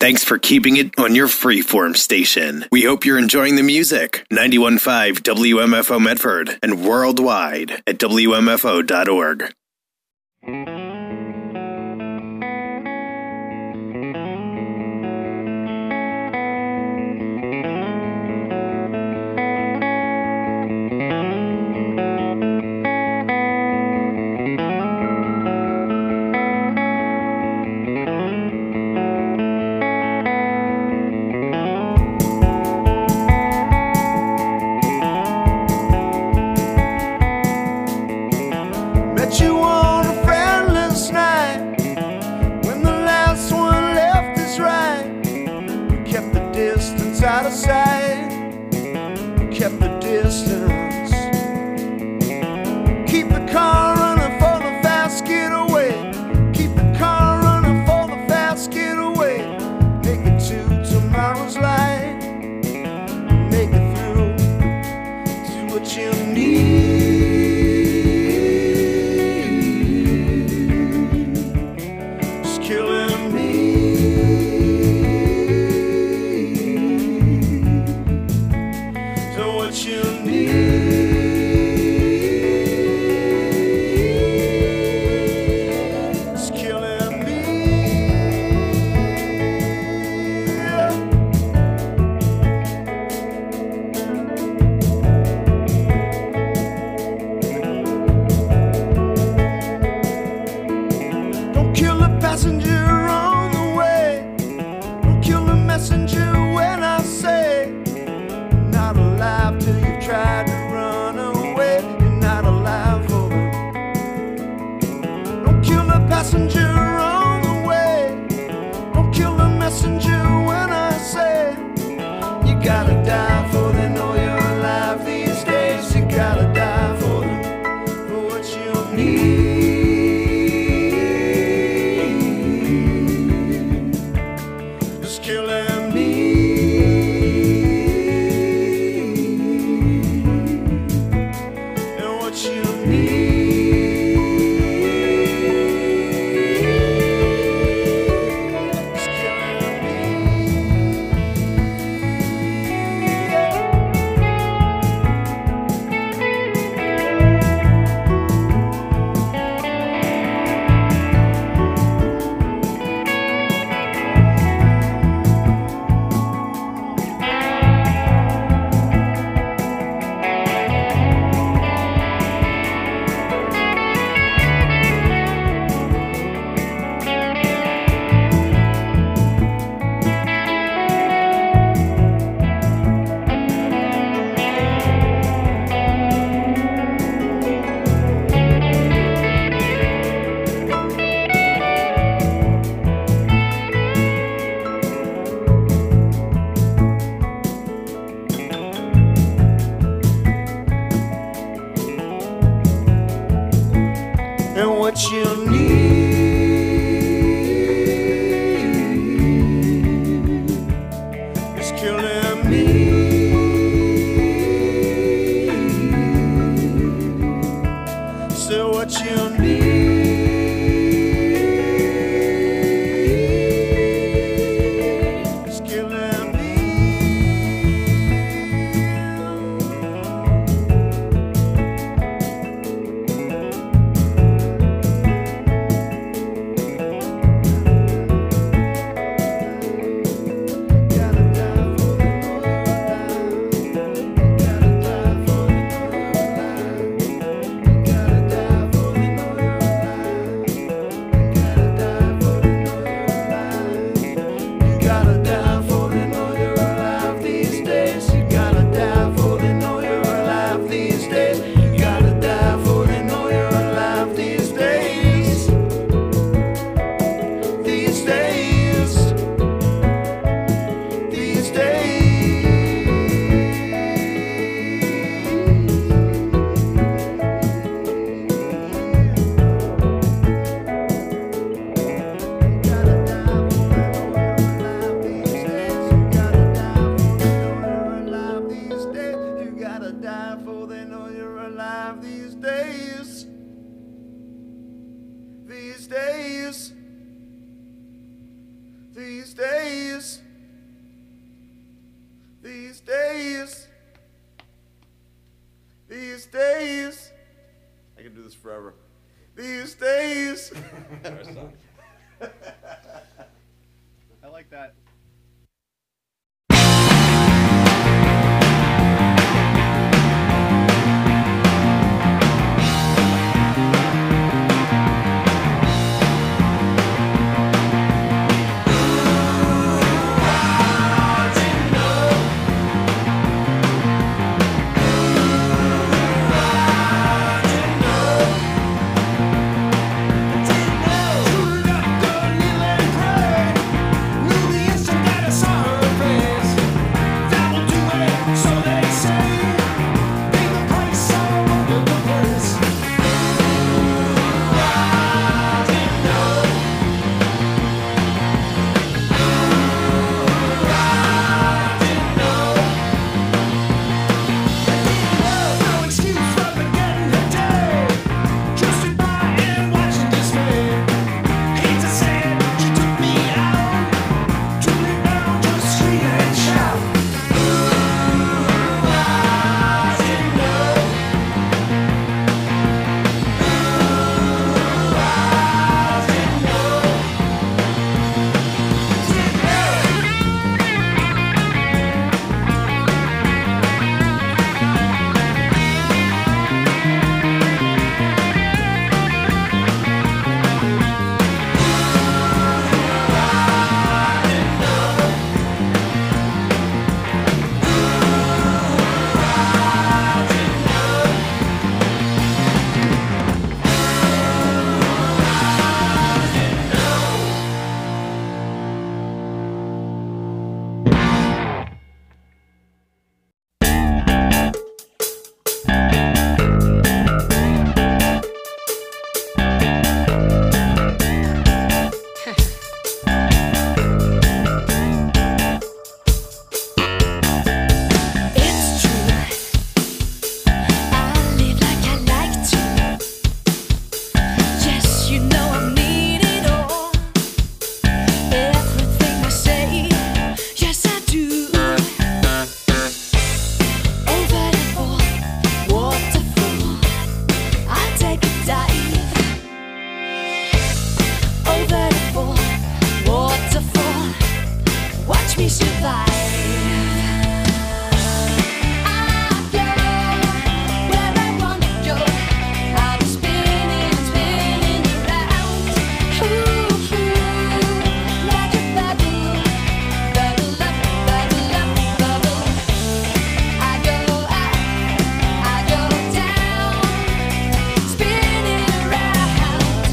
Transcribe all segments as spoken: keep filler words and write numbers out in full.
Thanks for keeping it on your freeform station. We hope you're enjoying the music. ninety-one point five W M F O Medford and worldwide at W M F O dot org. Out of sight, kept the distance. Keep the car running for the fast getaway. Keep the car running for the fast getaway. Make it to tomorrow's light. Make it through to what you need. It's killing me. these days, these days. this forever. These days. I like that.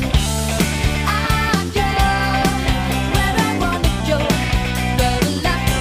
Where I wanna go,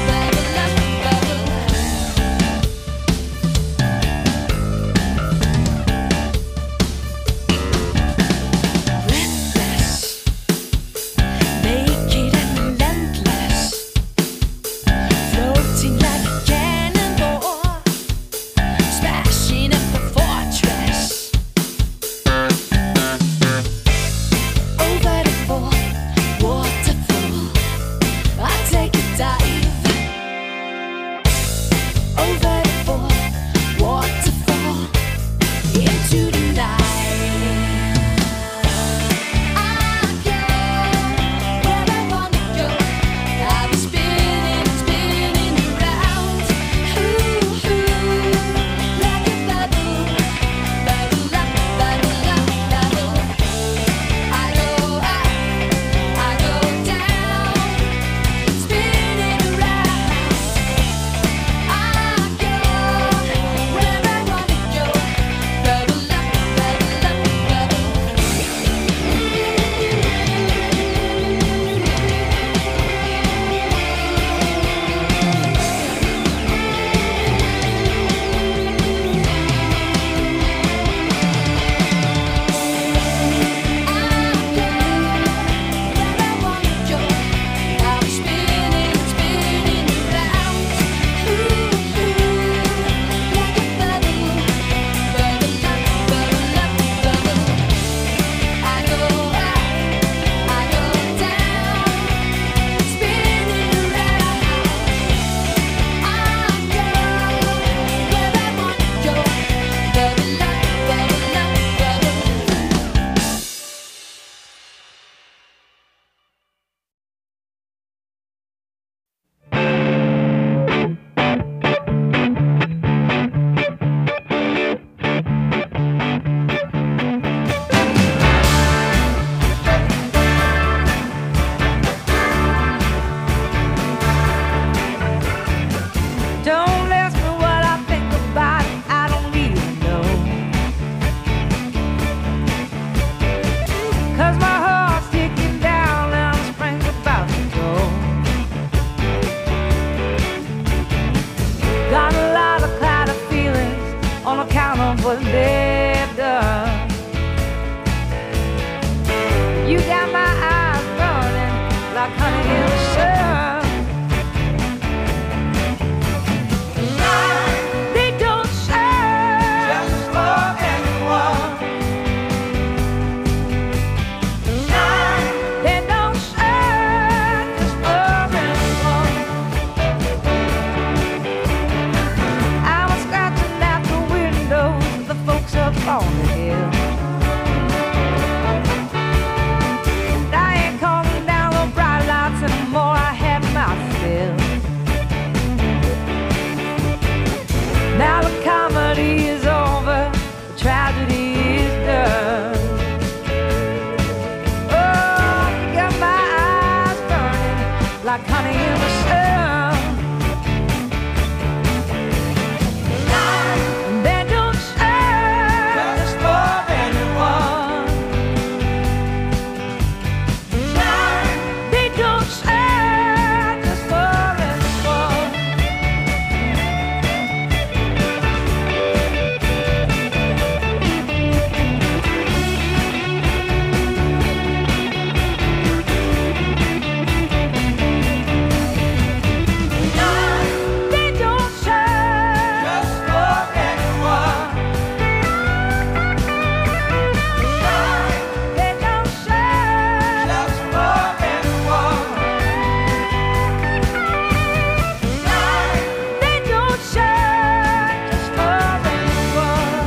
like honey in the sun. They don't serve just for anyone. They don't serve just for anyone. They don't serve just for anyone. They don't serve just for anyone. They don't serve just for anyone.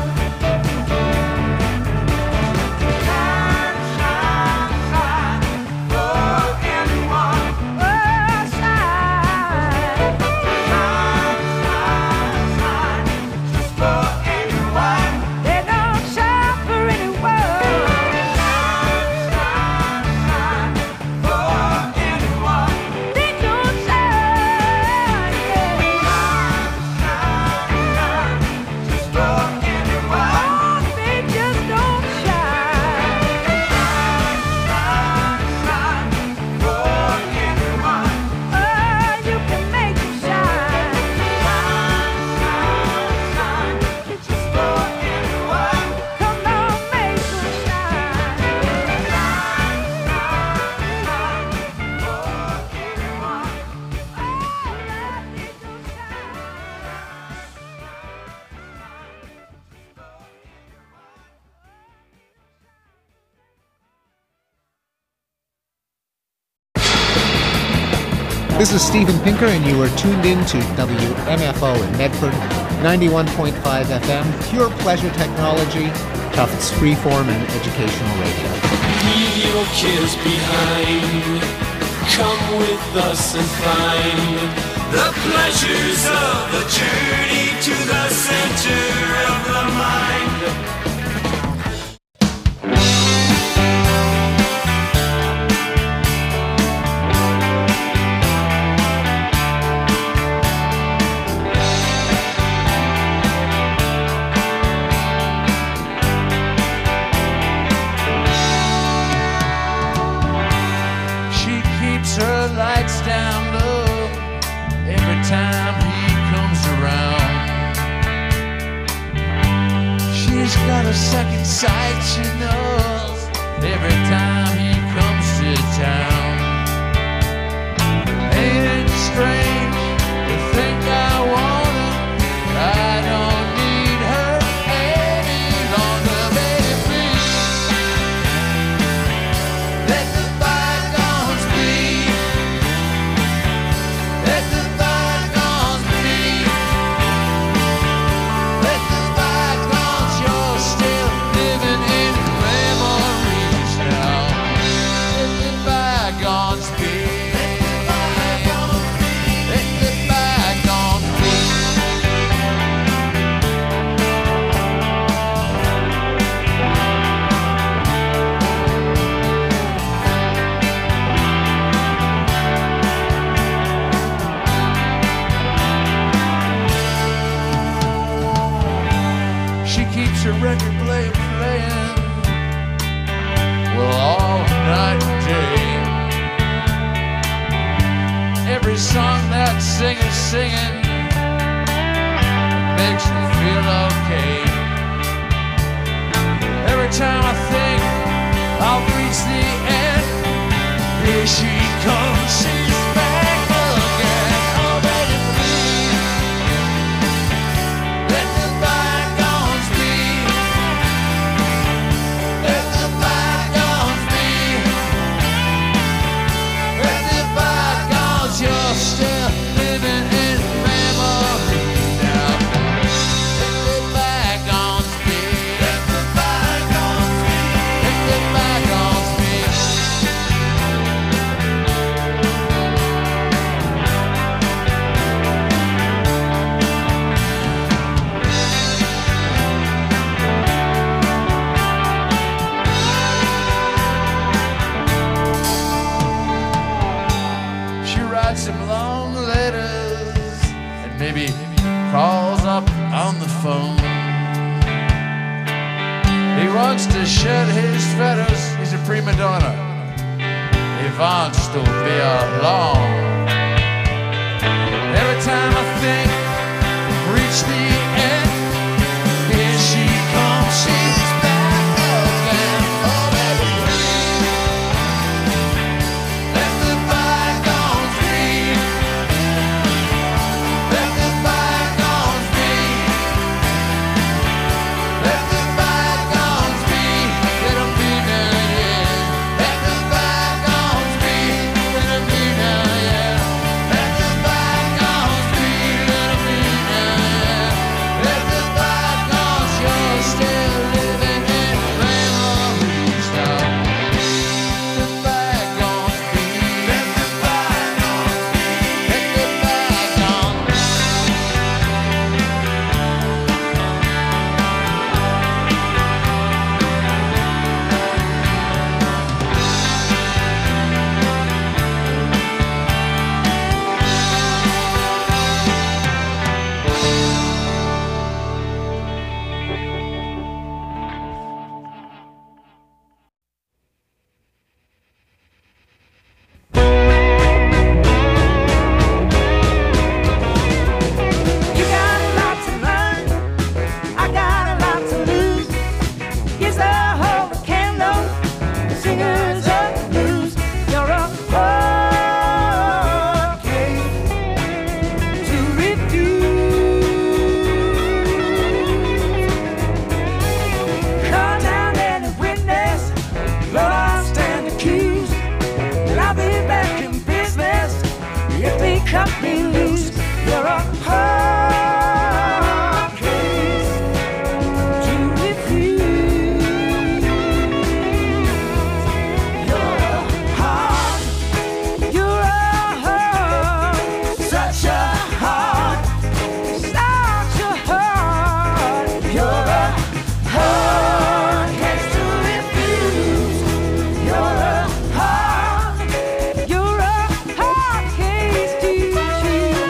Shine, shine, shine for anyone. Oh, shine, shine, shine, shine just for anyone. They don't shine for anyone. Shine, shine, shine for anyone. They don't shine, yeah. Shine, shine, shine just for anyone. Oh, they just don't shine. Shine, shine, shine for anyone. Oh, you can make them shine. Shine, shine, shine just for anyone. Come on, make them shine. Shine, shine, shine for anyone. Oh, let it go This is Steven Pinker, and you are tuned in to W M F O in Medford, ninety-one point five F M, pure pleasure technology, Tufts freeform and educational radio. Leave your cares behind. Come with us and find the pleasures of the journey to the center of the mind. She keeps her lights down low every time he comes around. She's got a second sight, she knows, every time he comes to town. Ain't it strange to think I want her? I don't need her any longer, baby, please. Let the bygones be. Let the bygones be. Let the bygones, you're still living in memories now. Let the bygones be. Let the bygones be. She keeps her record player playing, well, all night and day. Every song that singer's singing makes me feel okay. Every time I think I'll reach the end, here she comes, she's back again. Oh, baby, please, let the bygones be. Let the bygones be. Let the bygones, you're still living in memory now. Let the bygones be. Let the bygones be. Let the bygones be. writes some long letters and maybe calls up on the phone. He wants to shed his feathers, he's a prima donna. He wants to be alone. Every time I think reach the end, here she comes, she's back again. Oh baby, let the bygones be. Let the bygones be. Let the bygones be. Let them be now, yeah. Let the bygones be. Let them be now, yeah. Let the bygones be. Let them be now, yeah. Let the bygones, you're still living in memories now. Let the bygones be. Let the bygones be. Let the bygones. You got a lot to learn, I got a lot to lose. Here's the whole candle, singers of the blues. You're a hard case to refuse. Call down any witness, Lord, I'll stand accused. And I'll be back in business if they cut me loose. You're a hard case to refuse. You're a hard, you're a hard, such a hard, such a hard. You're a hard case to refuse. You're a hard, you're a hard case to choose.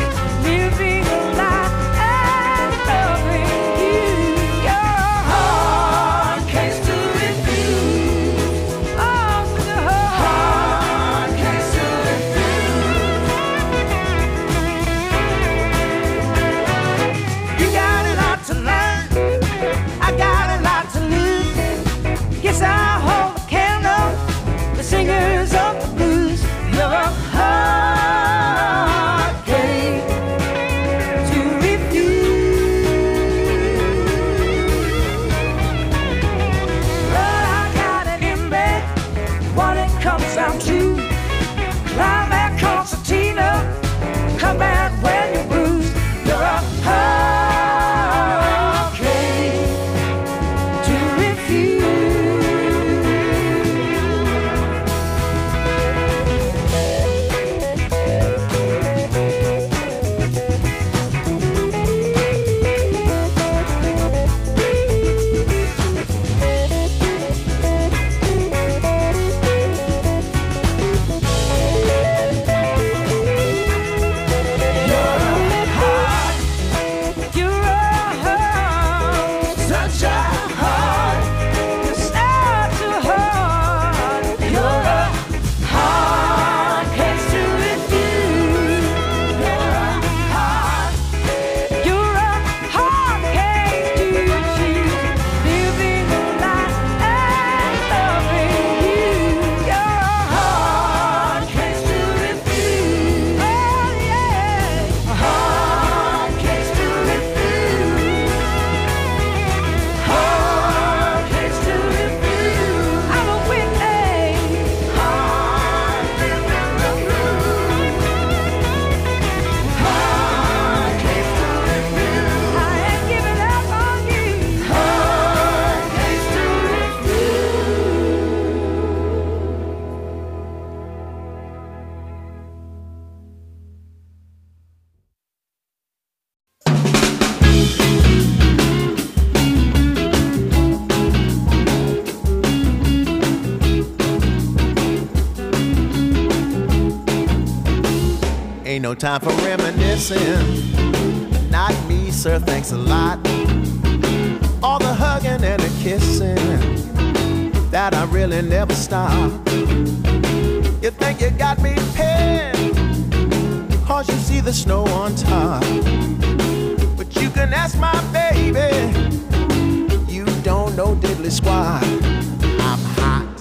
ain't no time for reminiscing. Not me, sir, thanks a lot. All the hugging and the kissing, that I really never stop. You think you got me pinned, cause you see the snow on top. But you can ask my baby, you don't know diddly squat. I'm hot.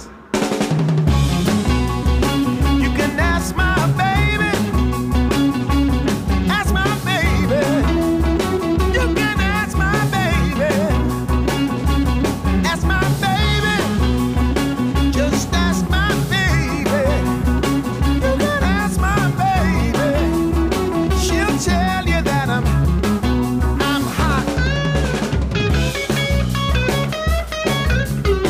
You can ask my baby, ask my baby. You can ask my baby, ask my baby. Just ask my baby. You can ask my baby. She'll tell you that I'm I'm hot.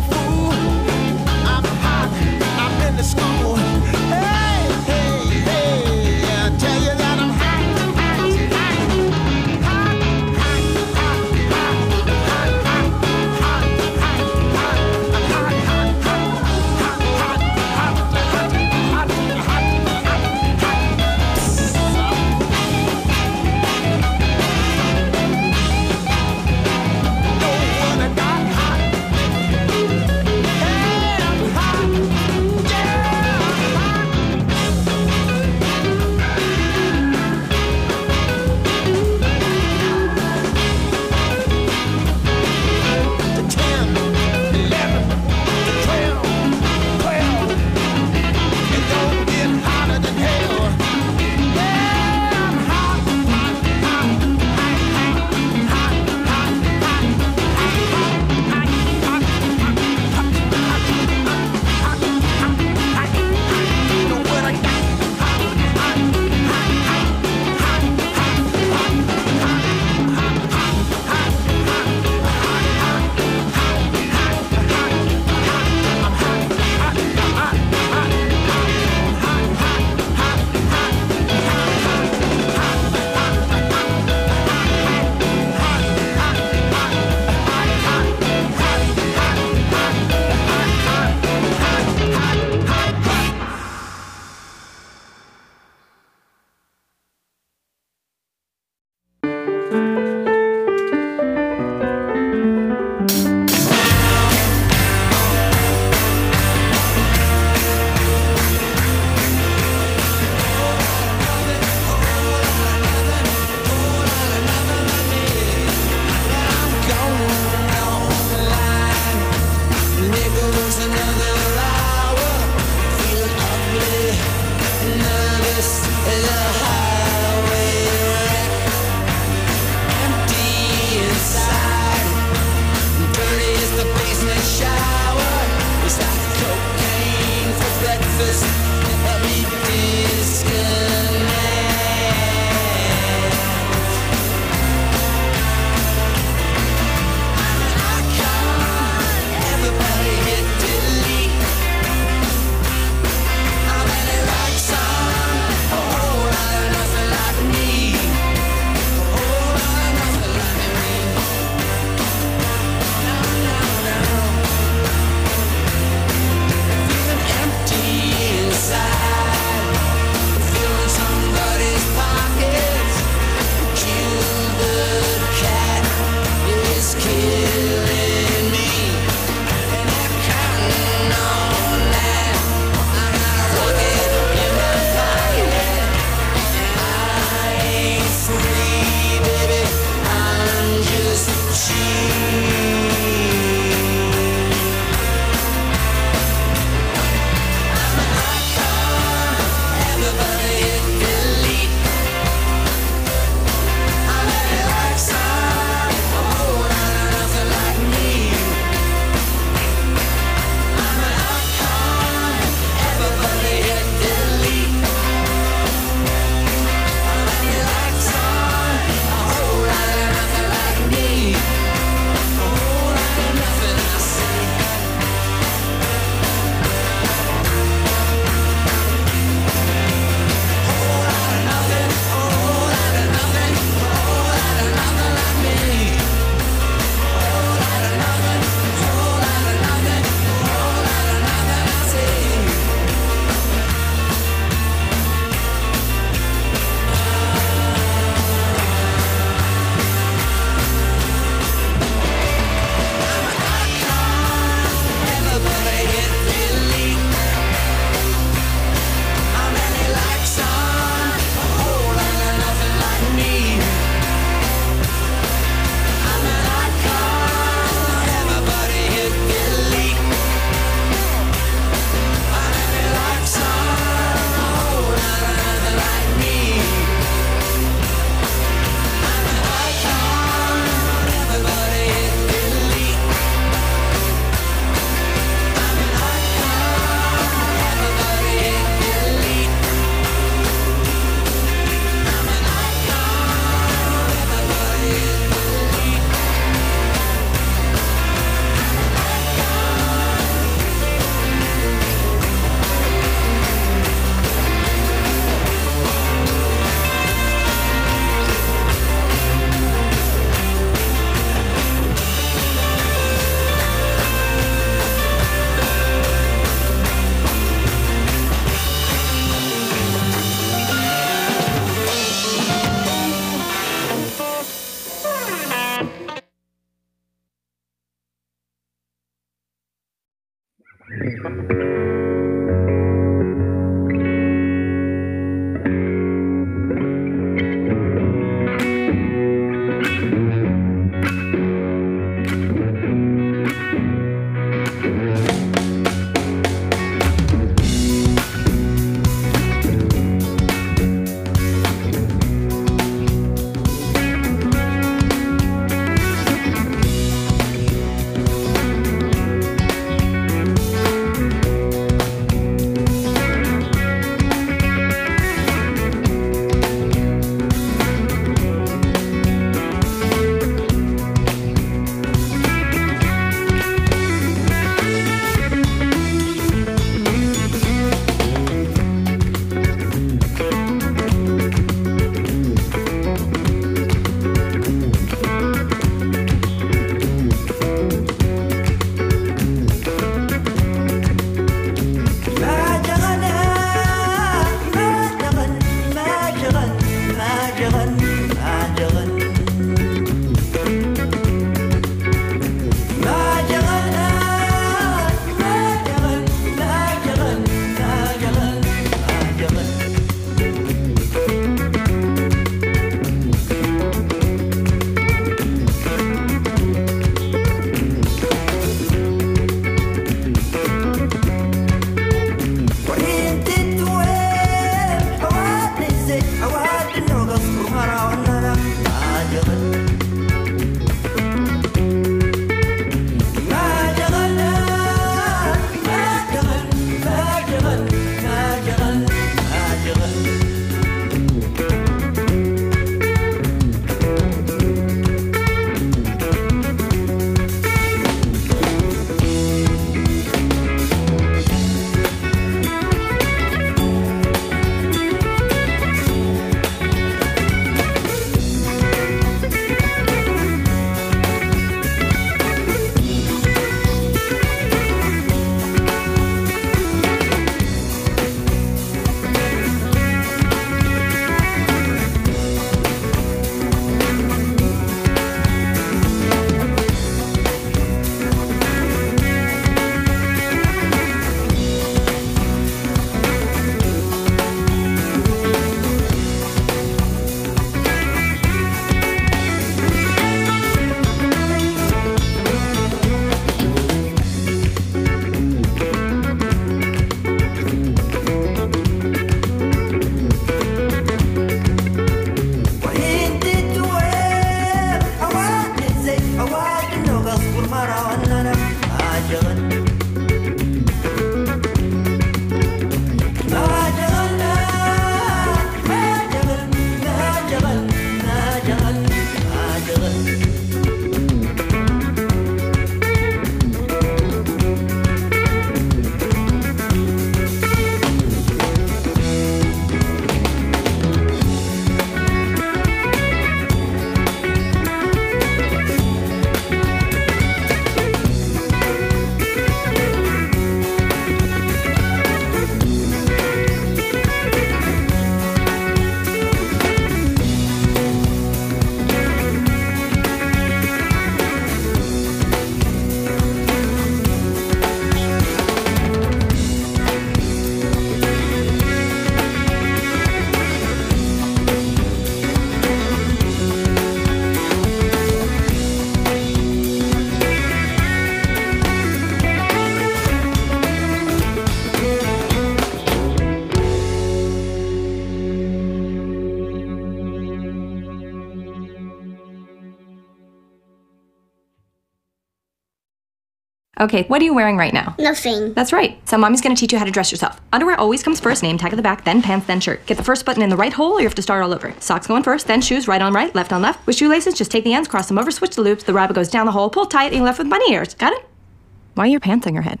Okay, what are you wearing right now? Nothing. That's right. So mommy's gonna teach you how to dress yourself. Underwear always comes first, name tag at the back, then pants, then shirt. Get the first button in the right hole or you have to start all over. Socks going first, then shoes, right on right, left on left. With shoelaces, just take the ends, cross them over, switch the loops, the rabbit goes down the hole, pull tight, and you're left with bunny ears. Got it? Why are your pants on your head?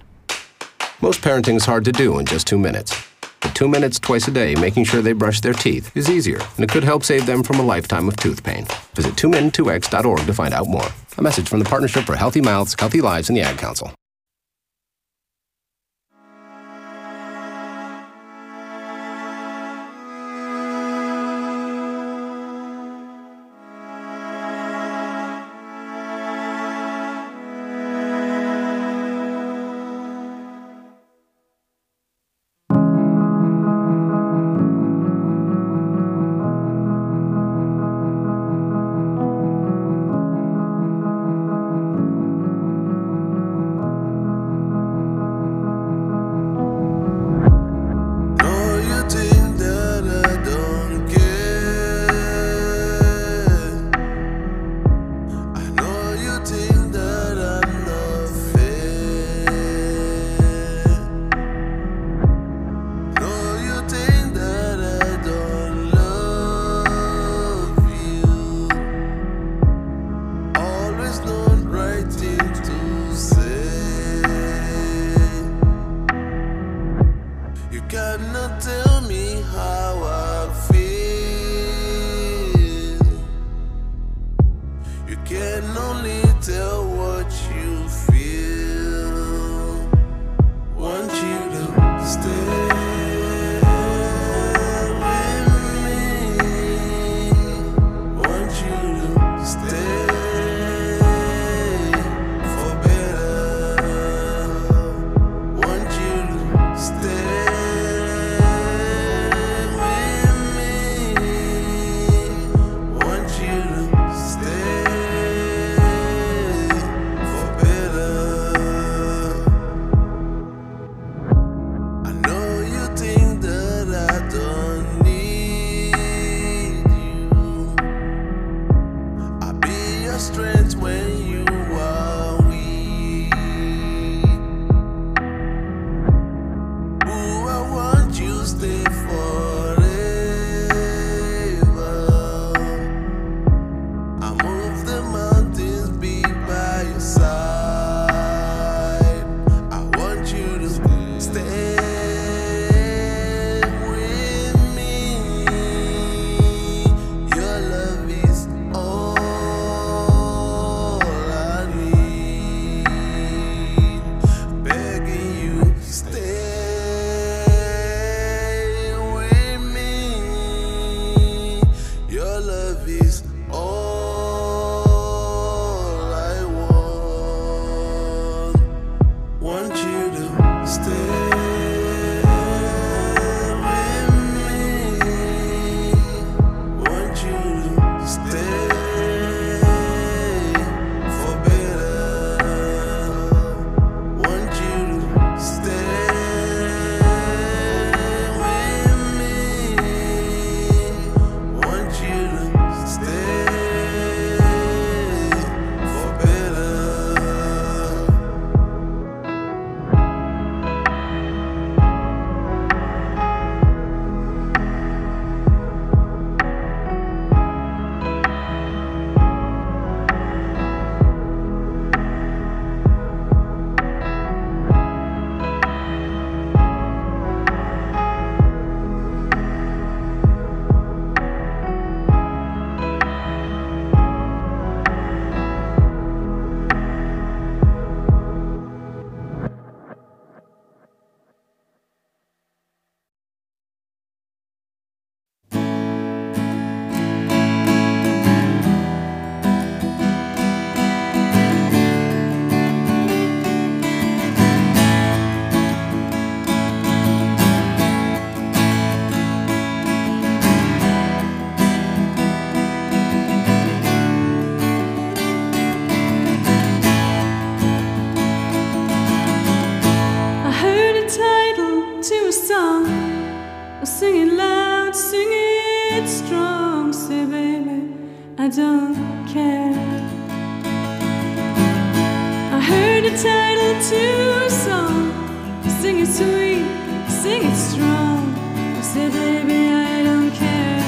Most parenting is hard to do in just two minutes. But two minutes twice a day making sure they brush their teeth is easier, and it could help save them from a lifetime of tooth pain. Visit two min two x dot org to find out more. A message from the Partnership for Healthy Mouths, Healthy Lives, and the Ad Council. Sing it loud, sing it strong. Say, baby, I don't care. I heard the title to a song. Sing it sweet, sing it strong. Say, baby, I don't care.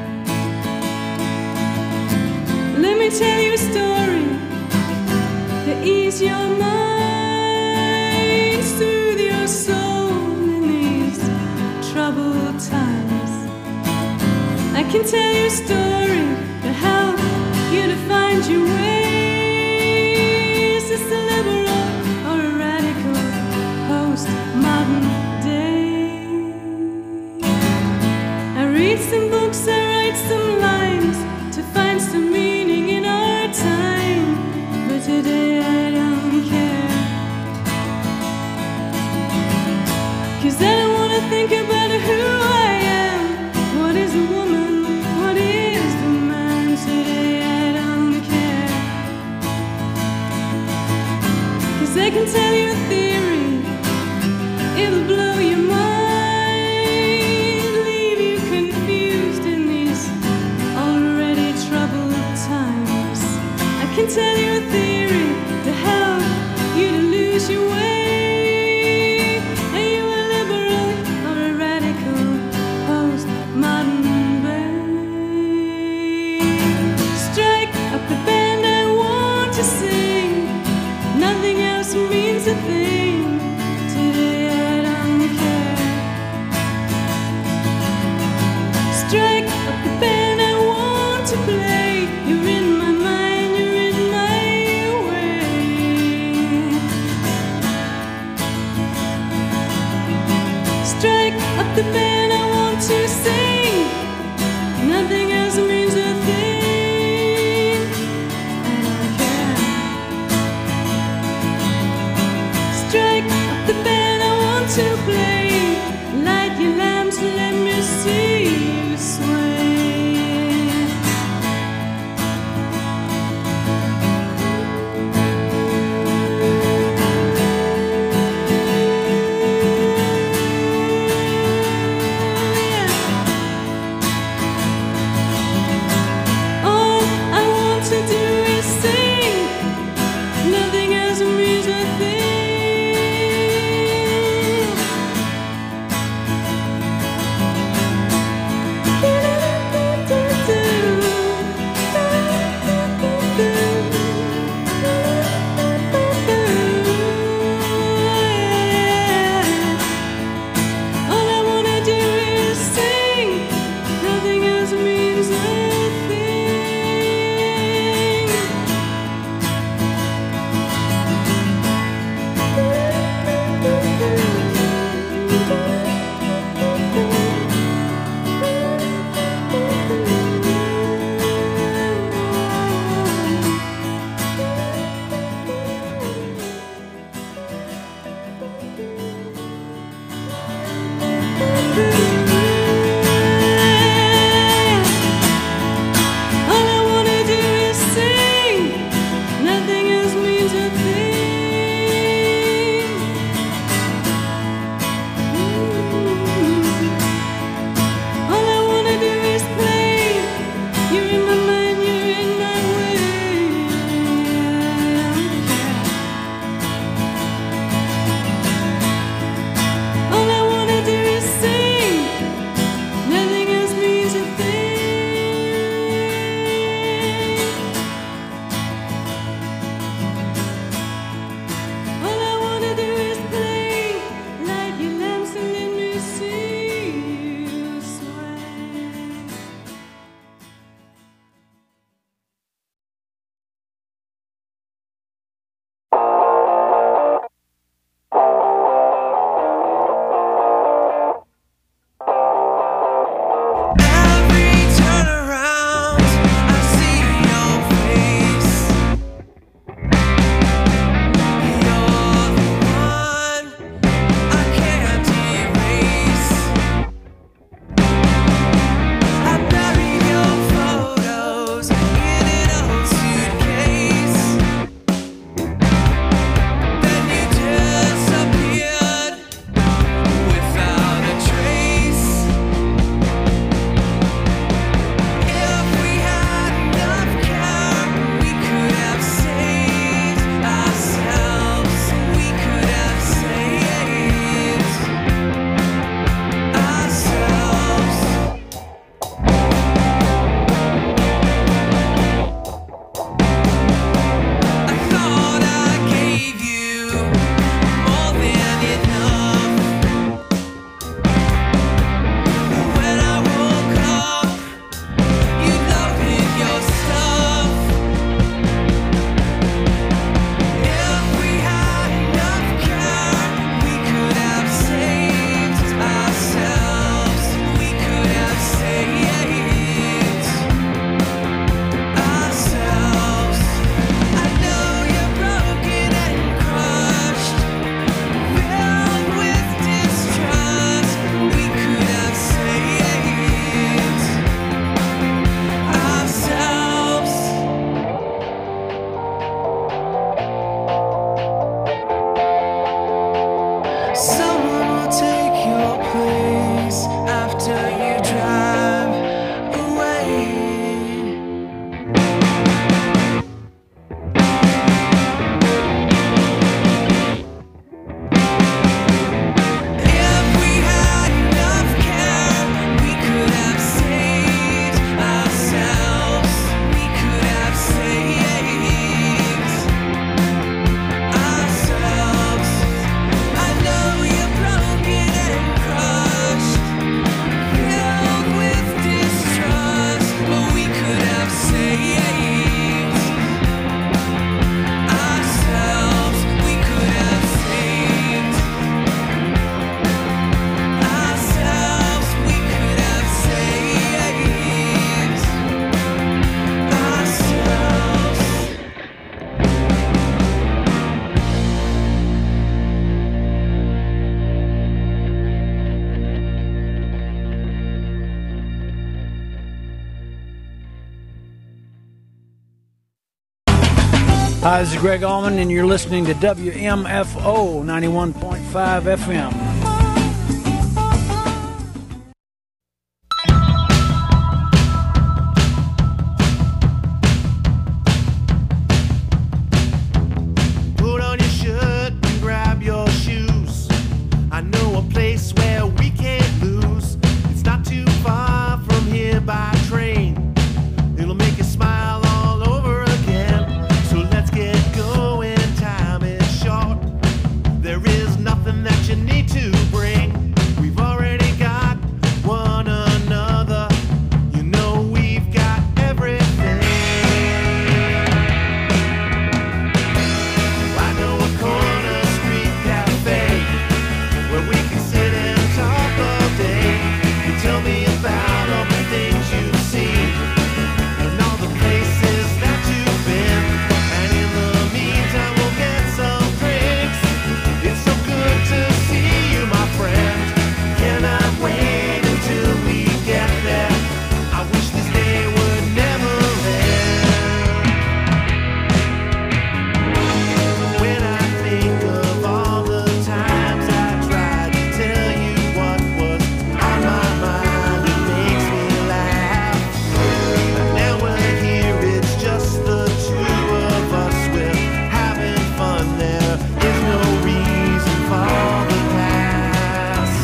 Let me tell you a story to ease your mind, soothe your soul in these troubled times. I can tell you a story to help you to find your way. Is this a liberal or a radical post-modern day? I read some books, I write some lines to find some meaning in our time. But today I don't care, 'cause I don't wanna think about who I am. What is a woman? What is the man? Today I don't care, 'cause I can tell you a theory, it'll blow your mind, leave you confused in these already troubled times. I can tell you a theory to help you to lose your way. Are you a liberal or a radical post-modern babe? Strike up the band I want to sing. Nothing else means a thing. Today I don't care. Strike up the band I want to play. You're in my mind, you're in my way. Strike up the band I want to sing. Nothing else means a thing. I don't care. Strike up the band I want to play. Light your lamps, let me see you sway. Yeah. Hi, this is Greg Allman, and you're listening to W M F O ninety-one point five F M. Put on your shirt and grab your shoes. I know a place where we can't lose. It's not too far from here by train. It'll make you smile all over again. So let's get going, time is short. There is nothing that you need to bring. We've already got one another. You know we've got everything. I know a corner street cafe where we can sit and talk all day. You tell me about all the things you've seen and all the places that you've been. And in the meantime, we'll get some drinks. It's so good to see you, my friend. Cannot wait until we get there. I wish this day would never end. When I think of all the times I tried to tell you what was on my mind, it makes me laugh. And now we're here, it's just the two of us. We're having fun, there is no reason for the past.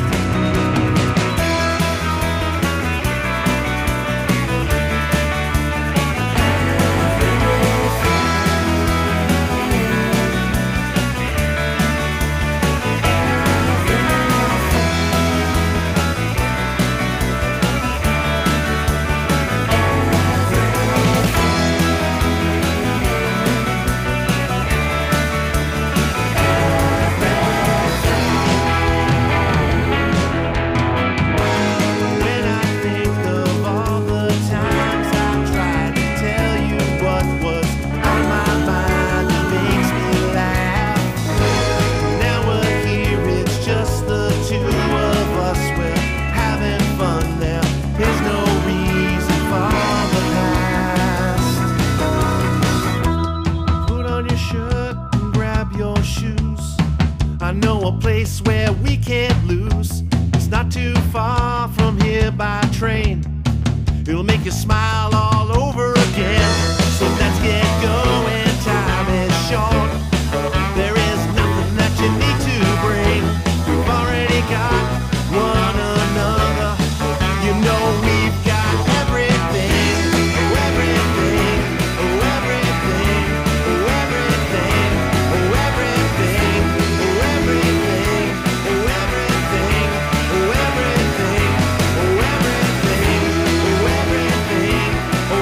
When I think of all the times I've tried to tell you what was on my mind, it makes me laugh. Now we're here, it's just the two of us. We're having fun, there is no reason for the past. Put on your shirt and grab your shoes. I know a place where we can't lose. It's not too far from here by train. It'll make you smile all over again. So let's get going, time is short. There is nothing that you need to bring. We've already got one another. You know we've got everything. Oh, everything. Oh, everything. Oh, everything. Oh, everything. Oh, everything. Oh, everything. Oh, everything. Oh, everything. Oh, everything. Oh,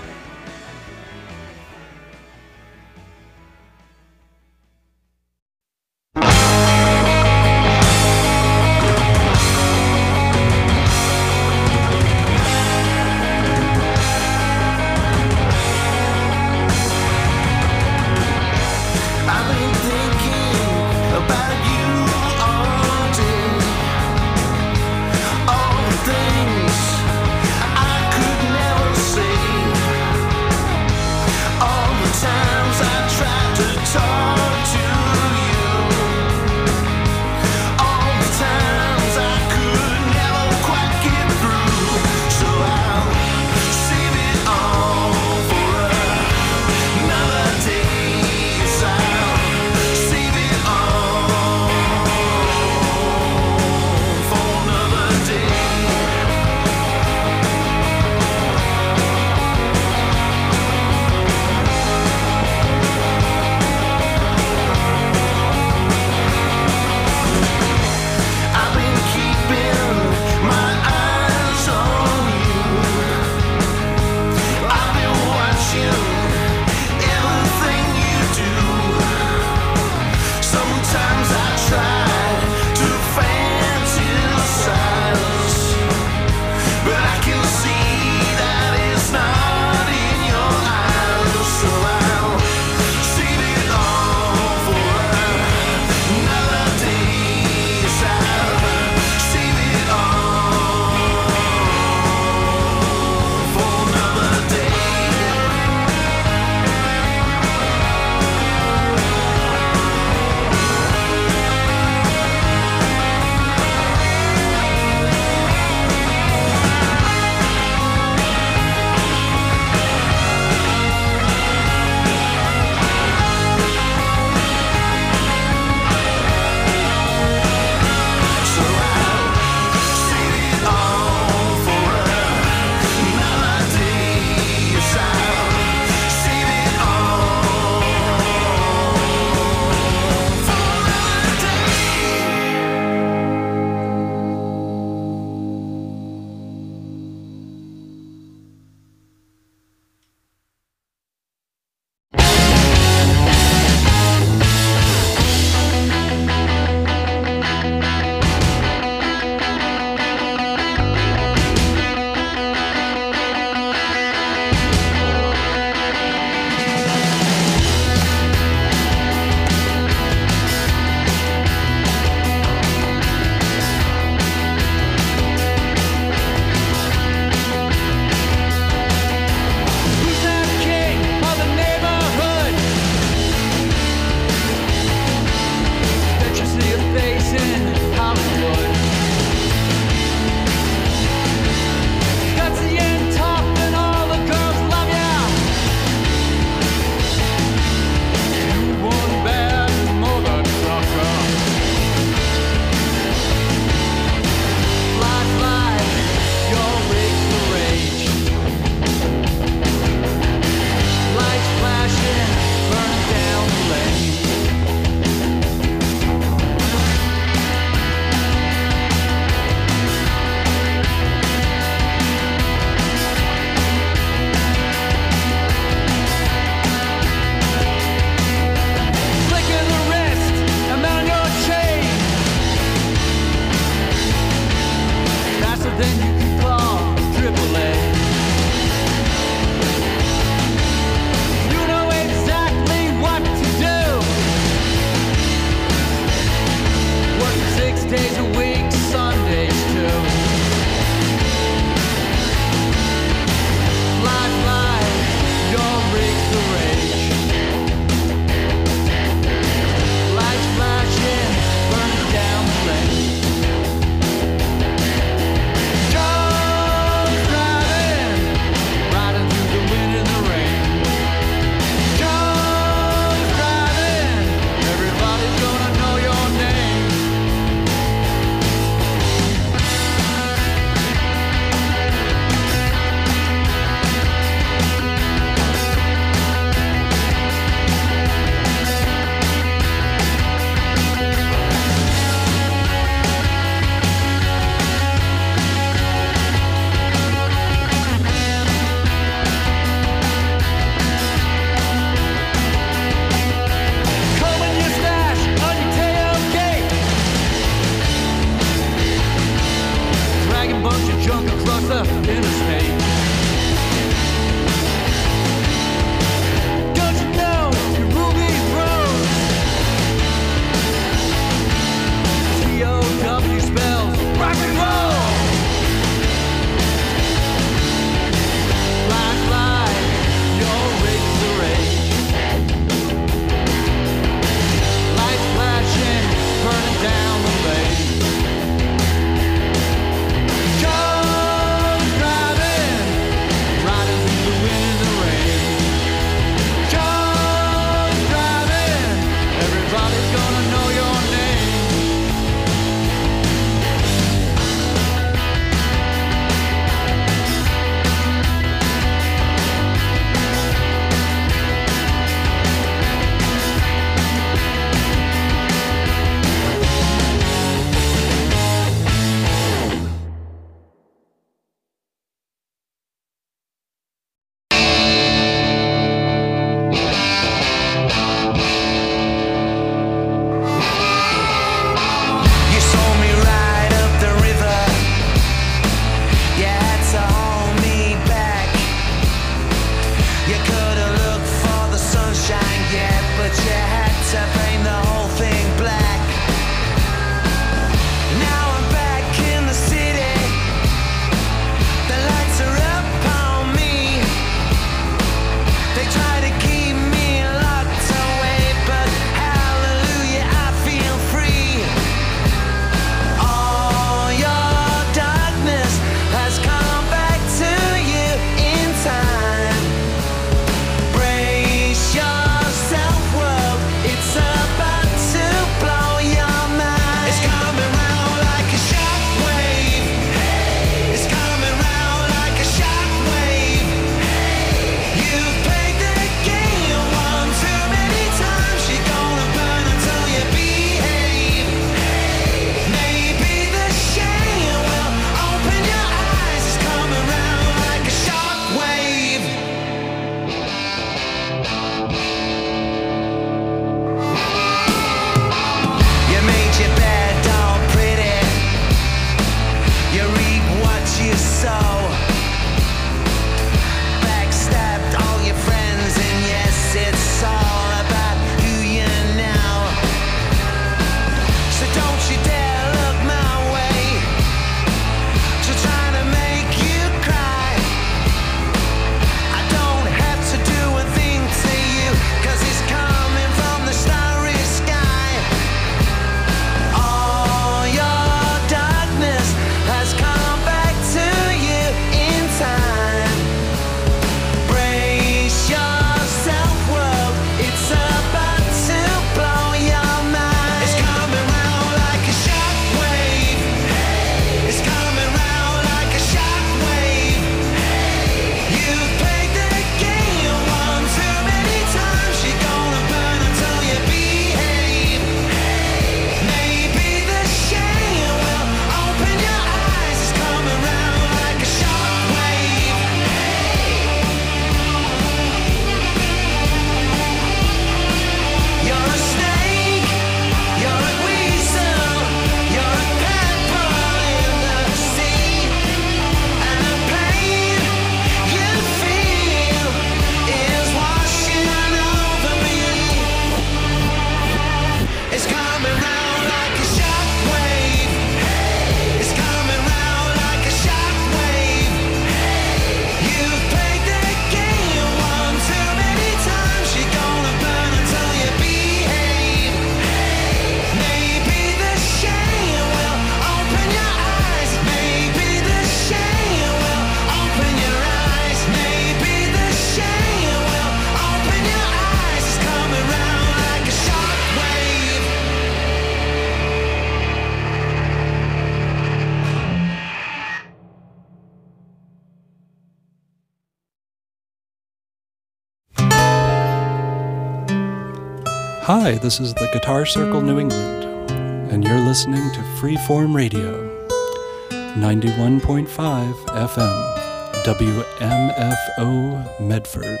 Hi, this is the Guitar Circle New England, and you're listening to Freeform Radio, ninety-one point five F M, W M F O Medford.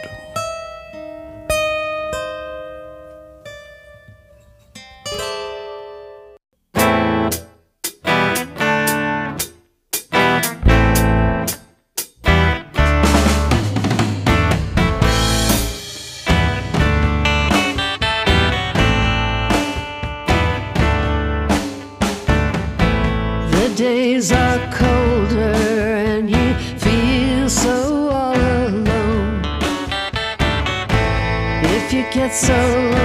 Days are colder and you feel so all alone. If you get so